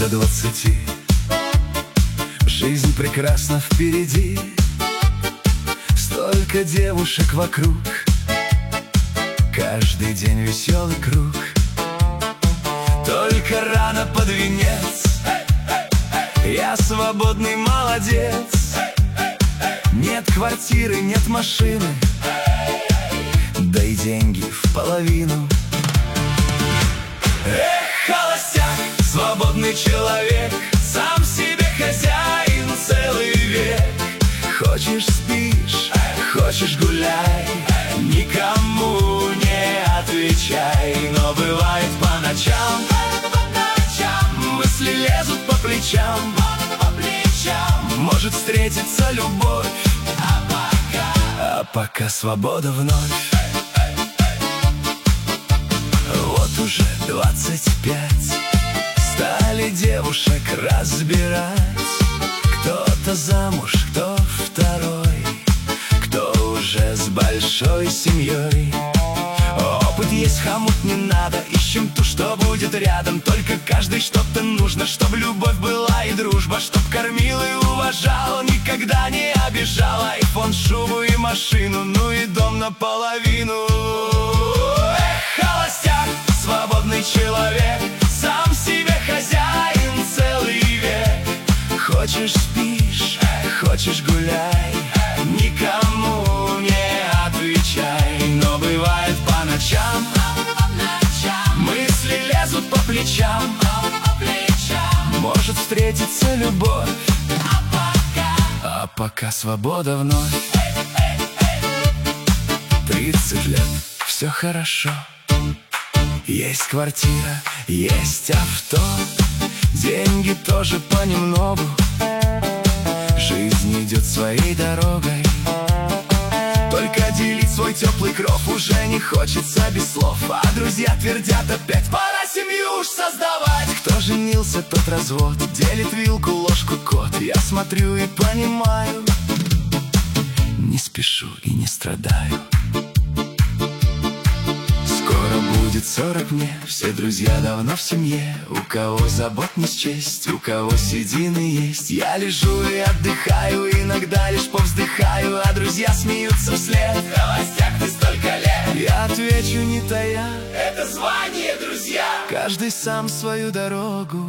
до 20. Жизнь прекрасна впереди, столько девушек вокруг, каждый день веселый круг. Только рано под венец, я свободный молодец. Нет квартиры, нет машины, да и деньги в половину. Эх, холостяк, свободный человек, сам себе хозяин целый век. Хочешь — спишь, хочешь — гуляй, никому не отвечай. Но бывает по ночам мысли лезут по плечам. Может встретиться любовь, а пока свобода вновь. Вот уже 25, стали девушек разбирать. Кто-то замуж, кто второй, кто уже с большой семьей. Опыт есть, хомут не надо, ищем ту, что будет рядом. Только каждый что-то нужно, чтоб любовь была и дружба, чтоб кормил и уважал, никогда не обижал. Айфон, шубу и машину, ну и дом наполовину. Эх, холостяк, свободный человек, сам себе хозяин целый век. Хочешь — спишь, хочешь — гуляй, никому не отвечай. Но бывает по ночам мысли лезут по плечам. Может встретиться любовь, а пока свобода вновь. 30 лет, все хорошо, есть квартира, есть авто, деньги тоже понемногу, жизнь идет своей дорогой. Только делить свой теплый кров уже не хочется без слов. А друзья твердят опять: пора семью уж создавать. Кто женился, тот развод, делит вилку, ложку кот. Я смотрю и понимаю, не спешу и не страдаю. Скоро будет 40 мне, все друзья давно в семье. У кого забот не счесть, у кого седины есть. Я лежу и отдыхаю, иногда лишь повздыхаю, а друзья смеются вслед: холостяк, ты столько лет. Я отвечу, не тая, это звание, друзья. Каждый сам свою дорогу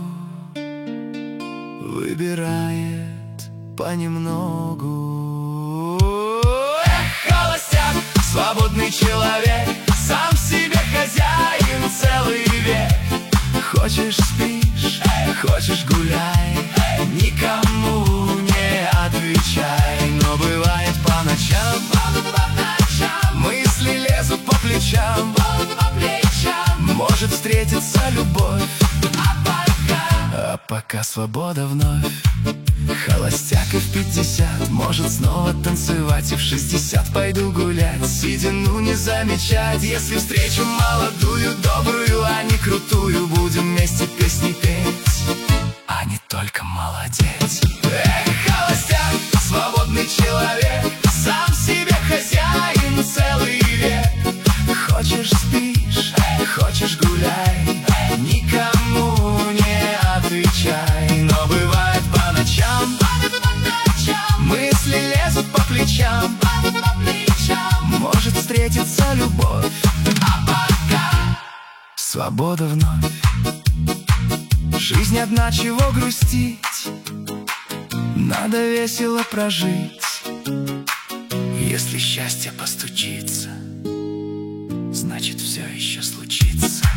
выбирает понемногу. Эх, холостяк, свободный человек, сам себе хозяин целый век. Хочешь — спишь, хочешь — гуляй, никому не отвечай. Но бывает по ночам мысли лезут по плечам. Может встретиться любовь, а пока свобода вновь. Холостяк и в 50 может снова танцевать, и в 60 пойду гулять, сидя, ну не замечать. Если встречу молодую, добрую, а не крутую, будем вместе песни петь, а не только молодеть. Эх, холостяк, свободный человек, сам себе хозяин целый век. Хочешь — спишь, хочешь — гуляй, никому не отвечай. Но бывает по ночам мысли лезут по плечам. Может встретиться любовь, а пока свобода вновь. Жизнь одна, чего грустить, надо весело прожить. Если счастье постучится, значит все еще случится.